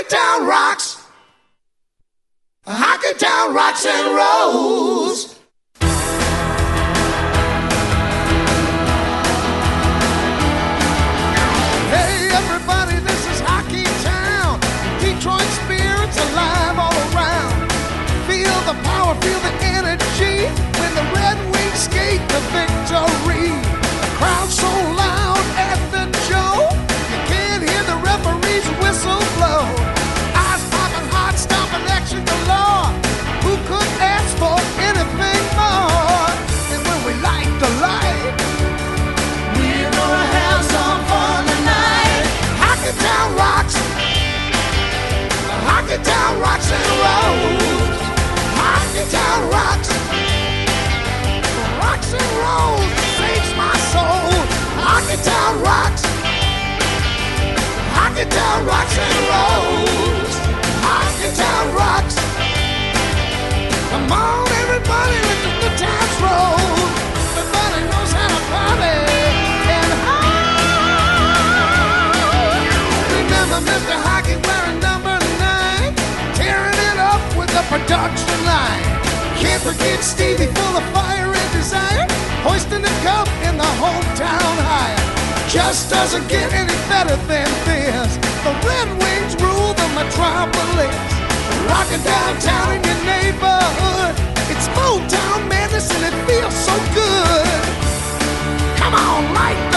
Hockertown rocks. Hockertown rocks and rolls. Hey everybody, this is Hockey Town. Detroit spirits alive all around. Feel the power, feel the energy when the Red Wings skate to victory. The crowd so loud at the Joe, you can't hear the referee's whistle blow. Eyes popping, heart stomping, action galore. Who could ask for anything more? And when we light the light, we're gonna have some fun tonight. Hockertown rocks. Hockertown rocks and rolls. Hockertown rocks. Rocks and rolls. Saves my soul. Hockertown rocks. Hockertown rocks and rolls. Hockertown rocks. Come on, everybody, let the good times roll. Everybody knows how to party and hide. Remember Mr. Hockey wearing number 9, tearing it up with the production line. Can't forget Stevie, full of fire and desire, hoisting the cup in the hometown high. Just doesn't get any better than this. The Red Wings rule the metropolis, rocking downtown in your neighborhood. It's Motown madness and it feels so good. Come on, light the